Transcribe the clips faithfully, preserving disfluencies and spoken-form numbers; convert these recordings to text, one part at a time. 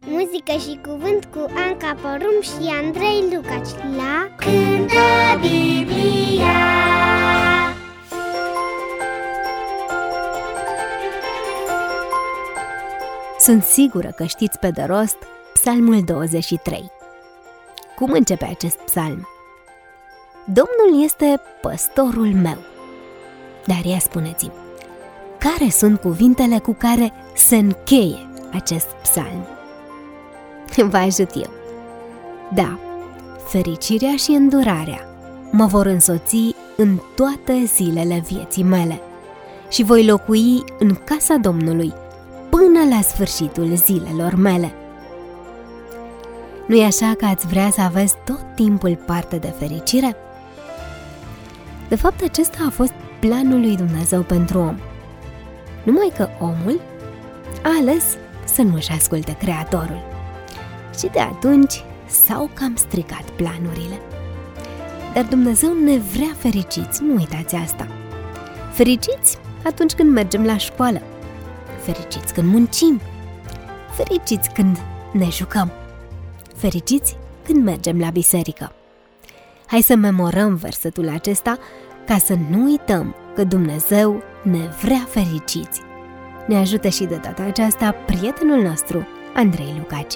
Muzică și cuvânt cu Anca Porum și Andrei Lucaci la Cântă Biblia. Sunt sigură că știți pe de rost Psalmul douăzeci și trei. Cum începe acest psalm? Domnul este păstorul meu. Dar ia spuneți-mi, care sunt cuvintele cu care se încheie acest psalm? Vă ajut eu. Da, fericirea și îndurarea mă vor însoți în toate zilele vieții mele și voi locui în casa Domnului până la sfârșitul zilelor mele. Nu-i așa că ați vrea să aveți tot timpul parte de fericire? De fapt, acesta a fost planul lui Dumnezeu pentru om. Numai că omul a ales să nu-și asculte Creatorul. Și de atunci s-au cam stricat planurile. Dar Dumnezeu ne vrea fericiți, nu uitați asta. Fericiți atunci când mergem la școală, fericiți când muncim, fericiți când ne jucăm, fericiți când mergem la biserică. Hai să memorăm versetul acesta ca să nu uităm că Dumnezeu ne vrea fericiți. Ne ajută și de data aceasta prietenul nostru, Andrei Lucaci.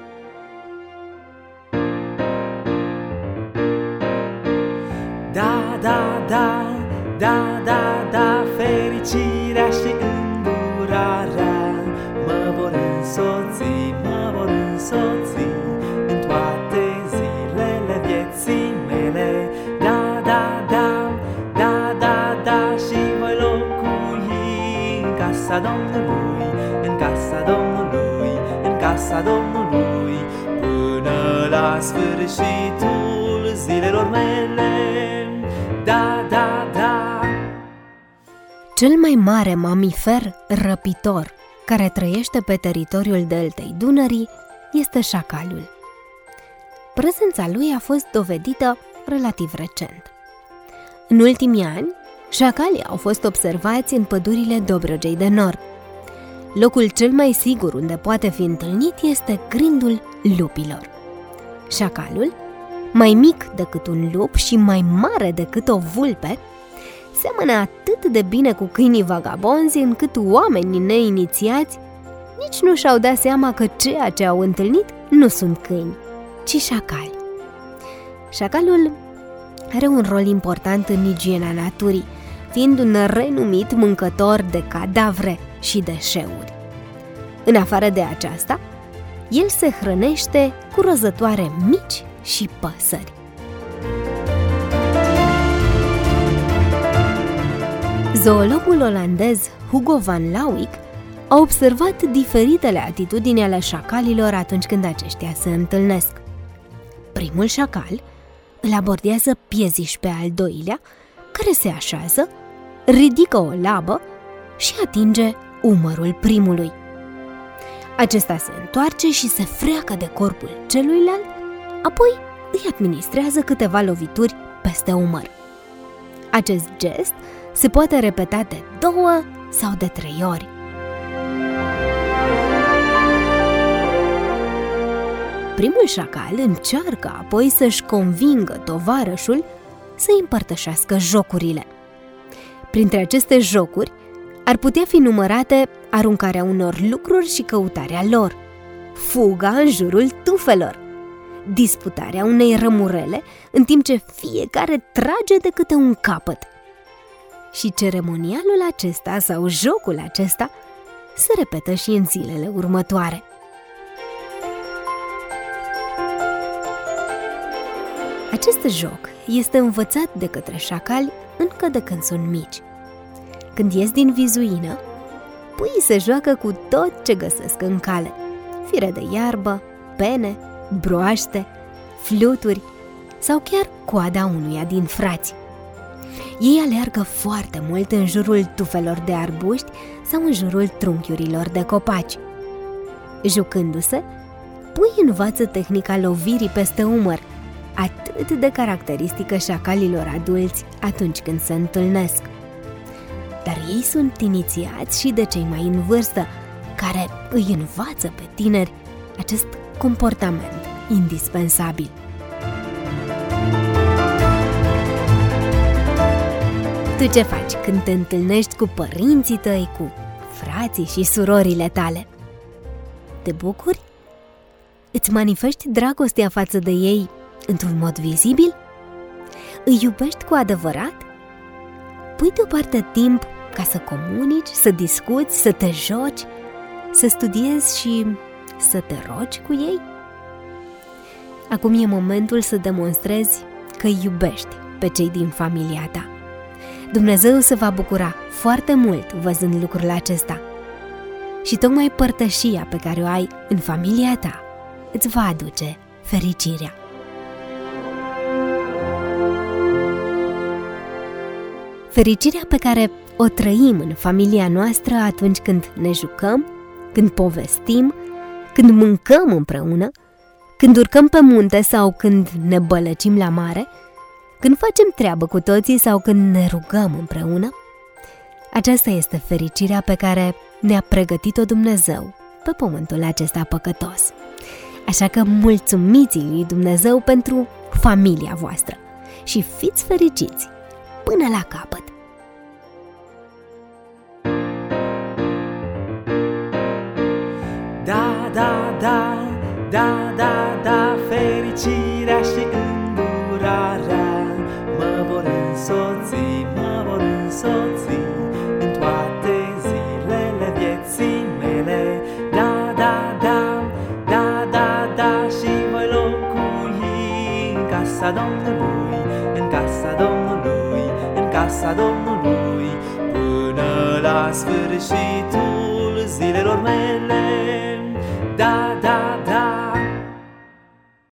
Da, da, da, da, da, da, fericirea și îndurarea mă vor însoți, mă vor însoți în toate zilele vieții mele. Da, da, da, da, da, da, și voi locui în casa Domnului, în casa Domnului, în casa Domnului, până la sfârșitul zilelor mele. Da, da, da. Cel mai mare mamifer răpitor care trăiește pe teritoriul deltei Dunării este șacalul. Prezența lui a fost dovedită relativ recent. În ultimii ani, șacalii au fost observați în pădurile Dobrogei de Nord. Locul cel mai sigur unde poate fi întâlnit este grindul lupilor. Șacalul, mai mic decât un lup și mai mare decât o vulpe, seamănă atât de bine cu câinii vagabonzi încât oamenii neinițiați nici nu și-au dat seama că ceea ce au întâlnit nu sunt câini, ci șacali. Șacalul are un rol important în igiena naturii, fiind un renumit mâncător de cadavre și deșeuri. În afară de aceasta, el se hrănește cu rozătoare mici și păsări. Zoologul olandez Hugo van Lawick a observat diferitele atitudini ale șacalilor atunci când aceștia se întâlnesc. Primul șacal îl abordează pieziș pe al doilea, care se așează, ridică o labă și atinge umărul primului. Acesta se întoarce și se freacă de corpul celuilalt, apoi îi administrează câteva lovituri peste umăr. Acest gest se poate repeta de două sau de trei ori. Primul șacal încearcă apoi să-și convingă tovarășul să împărtășească jocurile. Printre aceste jocuri ar putea fi numărate aruncarea unor lucruri și căutarea lor, fuga în jurul tufelor, disputarea unei rămurele în timp ce fiecare trage de câte un capăt. Și ceremonialul acesta sau jocul acesta se repetă și în zilele următoare. Acest joc este învățat de către șacali încă de când sunt mici. Când ies din vizuină, puii se joacă cu tot ce găsesc în cale: fire de iarbă, pene, broaște, fluturi sau chiar coada unuia din frați. Ei aleargă foarte mult în jurul tufelor de arbuști sau în jurul trunchiurilor de copaci. Jucându-se, puii învață tehnica lovirii peste umăr, atât de caracteristică șacalilor adulți atunci când se întâlnesc. Dar ei sunt inițiați și de cei mai în vârstă, care îi învață pe tineri acest comportament indispensabil. Tu ce faci când te întâlnești cu părinții tăi, cu frații și surorile tale? Te bucuri? Îți manifesti dragostea față de ei într-un mod vizibil? Îi iubești cu adevărat? Pui deoparte timp ca să comunici, să discuți, să te joci, să studiezi și să te rogi cu ei? Acum e momentul să demonstrezi că îi iubești pe cei din familia ta. Dumnezeu se va bucura foarte mult văzând lucrul acesta. Și tocmai părtășia pe care o ai în familia ta îți va aduce fericirea. Fericirea pe care o trăim în familia noastră atunci când ne jucăm, când povestim, când mâncăm împreună, când urcăm pe munte sau când ne bălăcim la mare, când facem treabă cu toții sau când ne rugăm împreună. Aceasta este fericirea pe care ne-a pregătit-o Dumnezeu pe pământul acesta păcătos. Așa că mulțumiți lui Dumnezeu pentru familia voastră și fiți fericiți până la capăt. Da, da, da, da, da, da, fericirea și îndurarea mă vor însoți, mă vor însoți în toate zilele vieții mele. Da, da, da, da, da, da, și voi locui în casa Domnului, în casa Domnului, în casa Domnului, până la sfârșitul zilelor mele. Da,